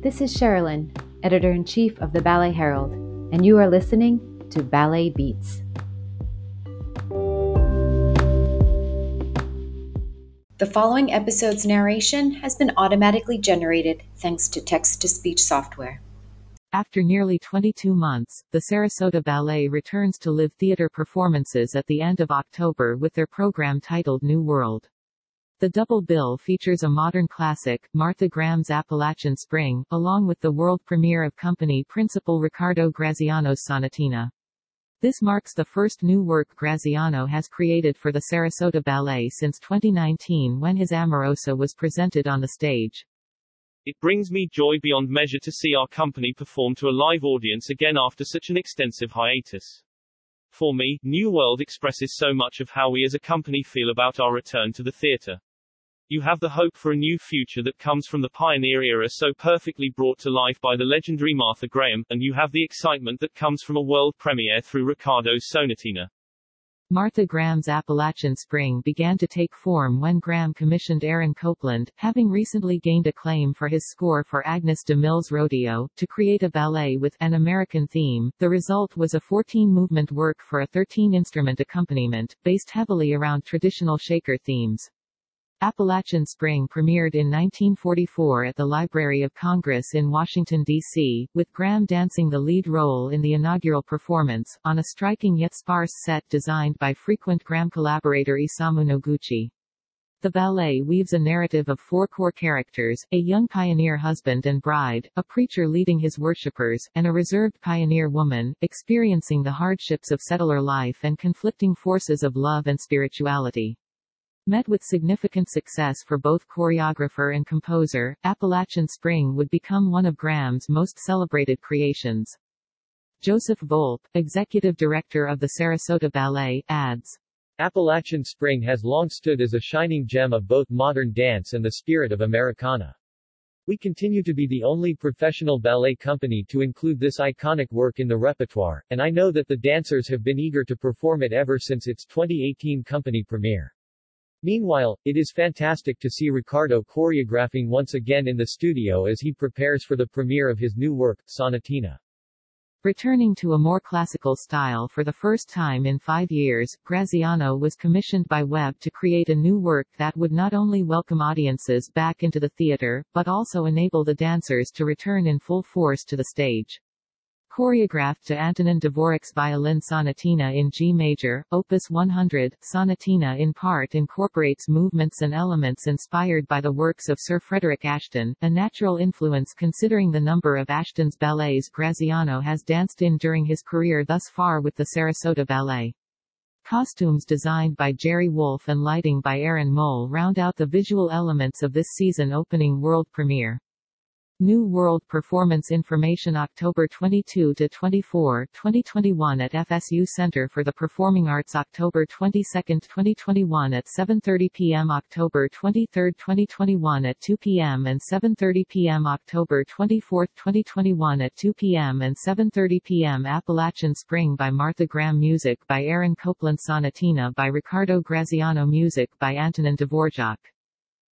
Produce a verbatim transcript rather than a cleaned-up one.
This is Sherilyn, Editor-in-Chief of the Ballet Herald, and you are listening to Ballet Beats. The following episode's narration has been automatically generated thanks to text-to-speech software. After nearly twenty-two months, the Sarasota Ballet returns to live theater performances at the end of October with their program titled New World. The double bill features a modern classic, Martha Graham's Appalachian Spring, along with the world premiere of company principal Ricardo Graziano's Sonatina. This marks the first new work Graziano has created for the Sarasota Ballet since twenty nineteen, when his Amorosa was presented on the stage. It brings me joy beyond measure to see our company perform to a live audience again after such an extensive hiatus. For me, New World expresses so much of how we as a company feel about our return to the theater. You have the hope for a new future that comes from the pioneer era so perfectly brought to life by the legendary Martha Graham, and you have the excitement that comes from a world premiere through Ricardo's Sonatina. Martha Graham's Appalachian Spring began to take form when Graham commissioned Aaron Copland, having recently gained acclaim for his score for Agnes de Mille's Rodeo, to create a ballet with an American theme. The result was a fourteen-movement work for a thirteen-instrument accompaniment, based heavily around traditional shaker themes. Appalachian Spring premiered in nineteen forty-four at the Library of Congress in Washington, D C, with Graham dancing the lead role in the inaugural performance, on a striking yet sparse set designed by frequent Graham collaborator Isamu Noguchi. The ballet weaves a narrative of four core characters, a young pioneer husband and bride, a preacher leading his worshippers, and a reserved pioneer woman, experiencing the hardships of settler life and conflicting forces of love and spirituality. Met with significant success for both choreographer and composer, Appalachian Spring would become one of Graham's most celebrated creations. Joseph Volpe, executive director of the Sarasota Ballet, adds, Appalachian Spring has long stood as a shining gem of both modern dance and the spirit of Americana. We continue to be the only professional ballet company to include this iconic work in the repertoire, and I know that the dancers have been eager to perform it ever since its twenty eighteen company premiere. Meanwhile, it is fantastic to see Ricardo choreographing once again in the studio as he prepares for the premiere of his new work, Sonatina. Returning to a more classical style for the first time in five years, Graziano was commissioned by Webb to create a new work that would not only welcome audiences back into the theater, but also enable the dancers to return in full force to the stage. Choreographed to Antonin Dvorak's Violin Sonatina in G major, Opus one hundred, Sonatina in part incorporates movements and elements inspired by the works of Sir Frederick Ashton, a natural influence considering the number of Ashton's ballets Graziano has danced in during his career thus far with the Sarasota Ballet. Costumes designed by Jerry Wolf and lighting by Aaron Mole round out the visual elements of this season opening world premiere. New World Performance Information October twenty-second to twenty-fourth, twenty twenty-one at F S U Center for the Performing Arts October twenty-second, twenty twenty-one at seven thirty p m October twenty-third, twenty twenty-one at two p m and seven thirty p m October twenty-fourth, twenty twenty-one at two p m and seven thirty p m Appalachian Spring by Martha Graham. Music by Aaron Copland. Sonatina by Ricardo Graziano. Music by Antonin Dvorak.